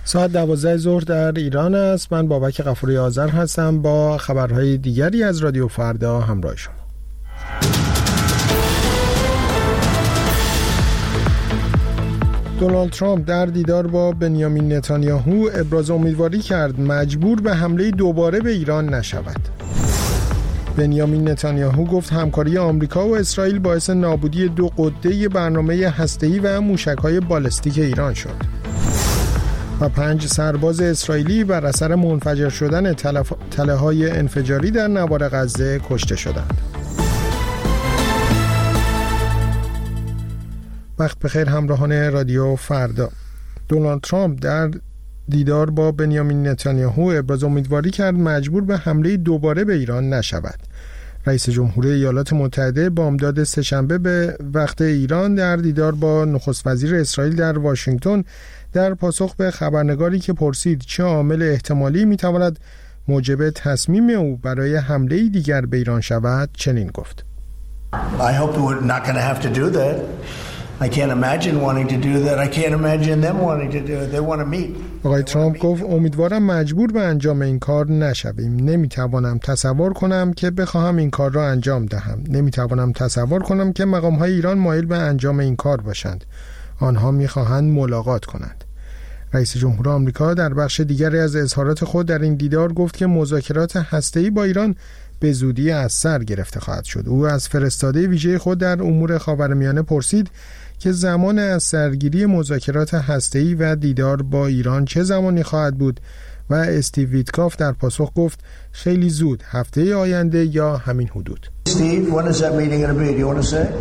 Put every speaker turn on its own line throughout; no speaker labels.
ساعت 12 ظهر در ایران است. من بابک غفوری آذر هستم با خبرهای دیگری از رادیو فردا همراه شما. دونالد ترامپ در دیدار با بنیامین نتانیاهو ابراز امیدواری کرد مجبور به حمله دوباره به ایران نشود. بنیامین نتانیاهو گفت همکاری آمریکا و اسرائیل باعث نابودی 2 قده برنامه هسته‌ای و موشک‌های بالستیک ایران شد. و 5 سرباز اسرائیلی بر اثر منفجر شدن تله‌های انفجاری در نوار غزه کشته شدند. وقت بخیر همراهان رادیو فردا. دونالد ترامپ در دیدار با بنیامین نتانیاهو ابراز امیدواری کرد مجبور به حمله دوباره به ایران نشود. رئیس جمهور ایالات متحده بامداد سه‌شنبه به وقت ایران در دیدار با نخست وزیر اسرائیل در واشنگتن در پاسخ به خبرنگاری که پرسید چه عامل احتمالی میتواند موجب تصمیم او برای حمله دیگر به ایران شود چنین گفت.
I hope we're not going to have to do that. I can't imagine wanting to do that. I can't imagine them wanting to do it. They want to meet.
آقای ترامپ گفت امیدوارم مجبور به انجام این کار نشویم. نمیتوانم تصور کنم که بخواهم این کار را انجام دهم. نمیتوانم تصور کنم که مقام‌های ایران مایل به انجام این کار باشند. آنها میخواهند ملاقات کنند. رئیس جمهور آمریکا در بخش دیگری از اظهارات خود در این دیدار گفت که مذاکرات هسته‌ای با ایران به زودی از سر گرفته خواهد شد. او از فرستاده ویژه خود در امور خاورمیانه پرسید که زمان از سرگیری مذاکرات هسته‌ای و دیدار با ایران چه زمانی خواهد بود و استیو ویتکاف در پاسخ گفت خیلی زود، هفته آینده یا همین حدود.
Steve, when is that meeting going to be? Do you want to say?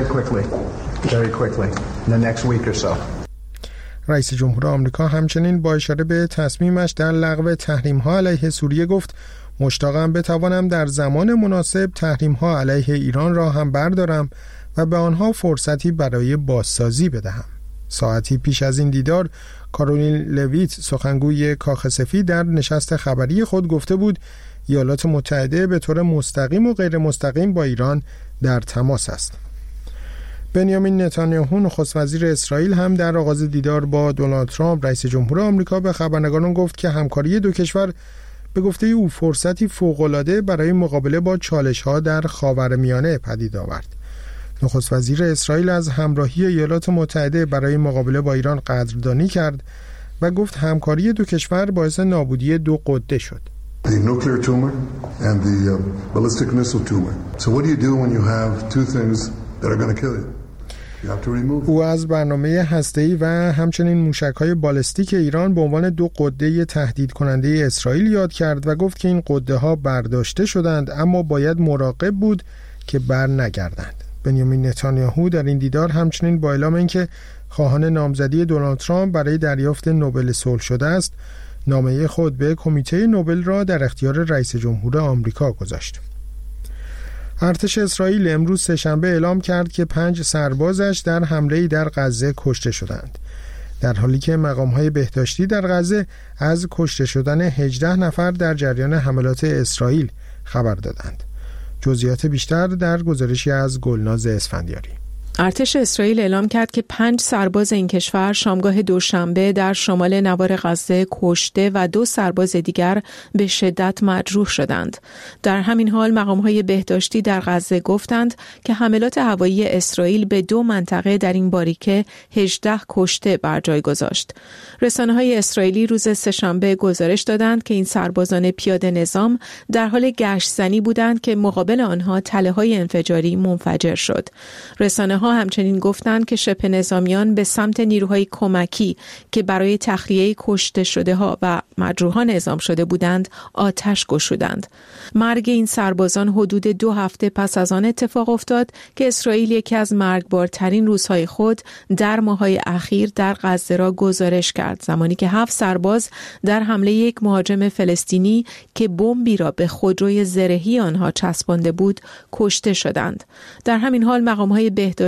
Very quickly, in the next week or so.
رئیس جمهور آمریکا همچنین با اشاره به تصمیمش در لغو تحریم‌ها علیه سوریه گفت مشتاقم بتوانم در زمان مناسب تحریم‌ها علیه ایران را هم بردارم و به آنها فرصتی برای بازسازی بدهم. ساعتی پیش از این دیدار کارولین لویت سخنگوی کاخ سفید در نشست خبری خود گفته بود ایالات متحده به طور مستقیم و غیر مستقیم با ایران در تماس است. بنیامین نتانیاهو نخست وزیر اسرائیل هم در آغاز دیدار با دونالد ترامپ رئیس جمهور آمریکا به خبرنگاران گفت که همکاری دو کشور به گفته او فرصتی فوق‌العاده برای مقابله با چالش‌ها در خاورمیانه پدید آورد. نخست وزیر اسرائیل از همراهی ایالات متحده برای مقابله با ایران قدردانی کرد و گفت همکاری دو کشور باعث نابودی 2 قده شد.
The nuclear tumor and the ballistic missile tumor. So what do you do when you have 2 things that are going to kill you?
او از برنامه هسته‌ای و همچنین موشک‌های بالستیک ایران به عنوان 2 قده تهدید کننده اسرائیل یاد کرد و گفت که این قده‌ها برداشته شدند اما باید مراقب بود که بر نگردند. بنیامین نتانیاهو در این دیدار همچنین با اعلام اینکه خواهان نامزدی دونالد ترامپ برای دریافت نوبل صلح شده است، نامه خود به کمیته نوبل را در اختیار رئیس جمهور آمریکا گذاشت. ارتش اسرائیل امروز سه‌شنبه اعلام کرد که 5 سربازش در حمله‌ای در غزه کشته شدند، در حالی که مقام‌های بهداشتی در غزه از کشته شدن 18 نفر در جریان حملات اسرائیل خبر دادند. جزئیات بیشتر در گزارشی از گلناز اسفندیاری.
ارتش اسرائیل اعلام کرد که 5 سرباز این کشور شامگاه دوشنبه در شمال نوار غزه کشته و 2 سرباز دیگر به شدت مجروح شدند. در همین حال مقام‌های بهداشتی در غزه گفتند که حملات هوایی اسرائیل به 2 منطقه در این باریکه 18 کشته بر جای گذاشت. رسانه‌های اسرائیلی روز سه‌شنبه گزارش دادند که این سربازان پیاده نظام در حال گشت‌زنی بودند که مقابل آنها تله‌های انفجاری منفجر شد. رسانه‌ها همچنین گفتند که شبه نظامیان به سمت نیروهای کمکی که برای تخلیه کشته شده ها و مجروحان اعزام شده بودند آتش گشودند. مرگ این سربازان حدود 2 هفته پس از آن اتفاق افتاد که اسرائیل یکی از مرگبارترین روزهای خود در ماه‌های اخیر در غزه را گزارش کرد، زمانی که 7 سرباز در حمله یک مهاجم فلسطینی که بمبی را به خودروی زرهی آنها چسبانده بود کشته شدند. در همین حال مقام‌های بهداشتی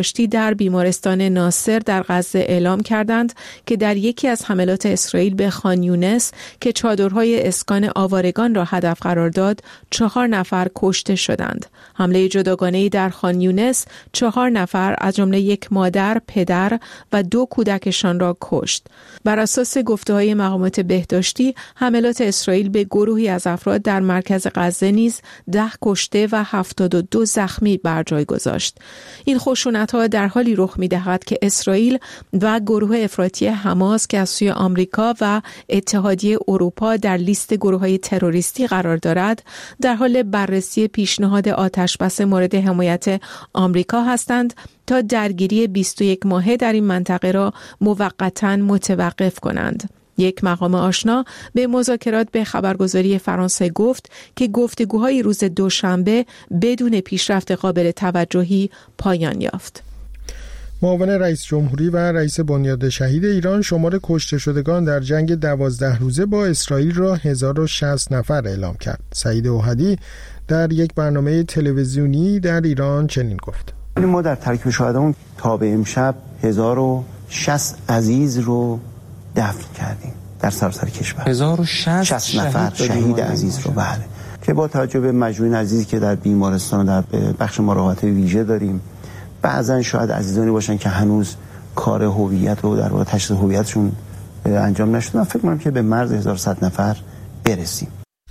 بهداشتی در بیمارستان ناصر در غزه اعلام کردند که در یکی از حملات اسرائیل به خان یونس که چادرهای اسکان آوارگان را هدف قرار داد 4 نفر کشته شدند. حمله جداگانه‌ای در خان یونس 4 نفر از جمله یک مادر، پدر و 2 کودکشان را کشت. بر اساس گفته‌های مقامات بهداشتی، حملات اسرائیل به گروهی از افراد در مرکز غزه نیز 10 کشته و 72 زخمی بر جای گذاشت. این خشونت‌ها در حالی رخ می‌دهد که اسرائیل و گروه افراطی حماس که از سوی آمریکا و اتحادیه اروپا در لیست گروه‌های تروریستی قرار دارد، در حال بررسی پیشنهاد آتشبس مورد حمایت آمریکا هستند تا درگیری 21 ماهه در این منطقه را موقتاً متوقف کنند. یک مقام آشنا به مذاکرات به خبرگزاری فرانسه گفت که گفتگوهای روز دوشنبه بدون پیشرفت قابل توجهی پایان یافت.
معاون رئیس جمهوری و رئیس بنیاد شهید ایران شمار کشته شدگان در جنگ 12 روزه با اسرائیل را 1060 نفر اعلام کرد. سعید اوحدی در یک برنامه تلویزیونی در ایران چنین گفت:
ما در ترکیب شهدامون تا به امشب 1060 عزیز رو دفن کردیم در سراسر کشور. 1060 نفر شهید عزیز رو، بله، که با توجه به مجموعه عزیزی که در بیمارستان در بخش مراقبت ویژه داریم، بعضن شاید عزیزانی باشن که هنوز کار هویت رو در واقع تشخیص هویتشون انجام نشده. من فکر می‌کنم که به مرز 1100 نفر برسیم.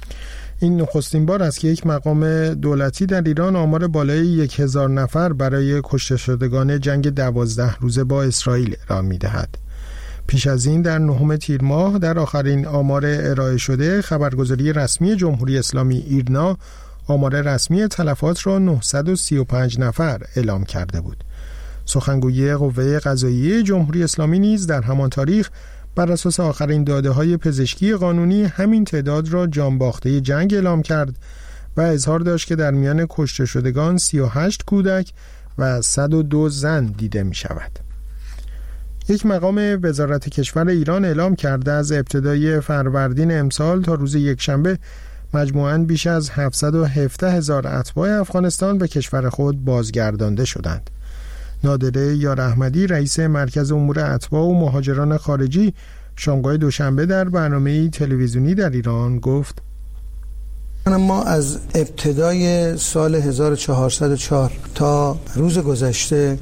این نخستین بار است که یک مقام دولتی در ایران آمار بالای 1000 نفر برای کشته شدگان جنگ 12 روزه با اسرائیل را می‌دهد. پیش از این در 9 تیر ماه در آخرین آمار ارائه شده خبرگزاری رسمی جمهوری اسلامی ایرنا آمار رسمی تلفات را 935 نفر اعلام کرده بود. سخنگوی قوه قضاییه جمهوری اسلامی نیز در همان تاریخ بر اساس آخرین داده‌های پزشکی قانونی همین تعداد را جانباخته جنگ اعلام کرد و اظهار داشت که در میان کشته شدگان 38 کودک و 102 زن دیده می شود. یک مقام وزارت کشور ایران اعلام کرده از ابتدای فروردین امسال تا روز یکشنبه مجموعاً بیش از 717,000 اتباع افغانستان به کشور خود بازگردانده شدند. نادره یار احمدی رئیس مرکز امور اتباع و مهاجران خارجی شامگاه دوشنبه در برنامه تلویزیونی در ایران گفت:
ما از ابتدای سال 1404 تا روز گذشته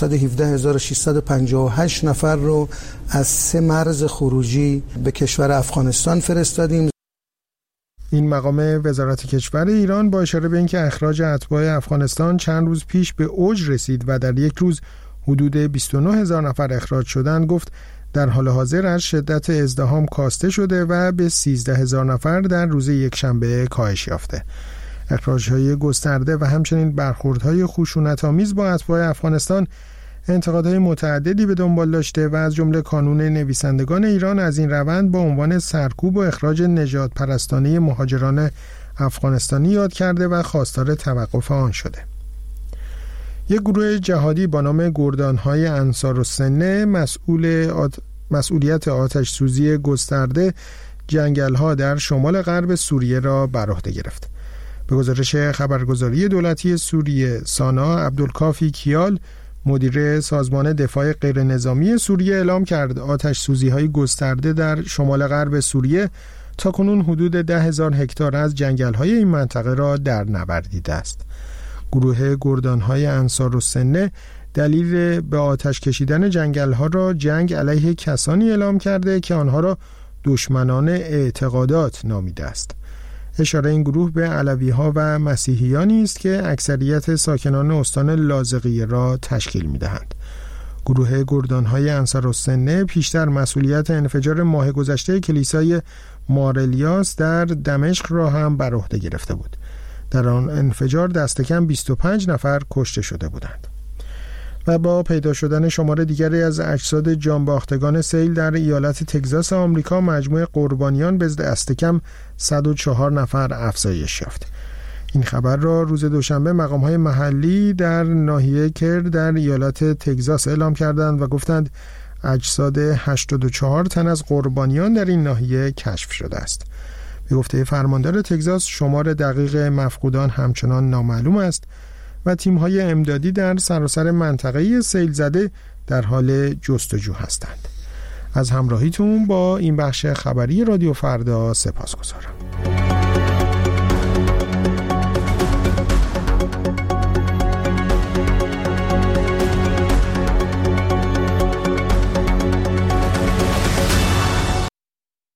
717,658 نفر رو از 3 مرز خروجی به کشور افغانستان فرستادیم.
این مقام وزارت کشور ایران با اشاره به اینکه اخراج اتباع افغانستان چند روز پیش به اوج رسید و در یک روز حدود 29,000 نفر اخراج شدند، گفت در حال حاضر از شدت ازدحام کاسته شده و به 13,000 نفر در روز یکشنبه کاهش یافته. اخراج‌های گسترده و همچنین برخوردهای خشونت‌آمیز با اتباع افغانستان انتقادهای متعددی به دنبال داشته و از جمله کانون نویسندگان ایران از این روند با عنوان سرکوب و اخراج نژاد پرستانه مهاجران افغانستانی یاد کرده و خواستار توقف آن شده. یک گروه جهادی با نام گردانهای انصارالسنه مسئولیت آتش سوزی گسترده جنگل‌ها در شمال غرب سوریه را بر عهده گرفت. به گزارش خبرگزاری دولتی سوریه سانا، عبدالکافی کیال مدیر سازمان دفاع غیرنظامی سوریه اعلام کرد آتش سوزی‌های گسترده در شمال غرب سوریه تاکنون حدود 10,000 هکتار از جنگل‌های این منطقه را در نوردیده است. گروه گردانهای انصارالسنه دلیل به آتش کشیدن جنگل‌ها را جنگ علیه کسانی اعلام کرده که آنها را دشمنان اعتقادات نامیده است. اشاره این گروه به علوی‌ها و مسیحیانی است که اکثریت ساکنان استان لاذقیه را تشکیل می‌دهند. گروه گردانهای انصارالسنه پیشتر مسئولیت انفجار ماه گذشته کلیسای مارلیاس در دمشق را هم بر عهده گرفته بود. در آن انفجار دست کم 25 نفر کشته شده بودند. و با پیدا شدن شمار دیگری از اجساد جانباختگان سیل در ایالت تگزاس آمریکا، مجموع قربانیان به دست کم 104 نفر افزایش یافت. این خبر را روز دوشنبه مقام‌های محلی در ناحیه کر در ایالت تگزاس اعلام کردند و گفتند اجساد 84 تن از قربانیان در این ناحیه کشف شده است. به گفته فرماندار تگزاس شمار دقیق مفقودان همچنان نامعلوم است و تیم‌های امدادی در سراسر منطقه سیل زده در حال جستجو هستند. از همراهیتون با این بخش خبری رادیو فردا سپاسگزارم.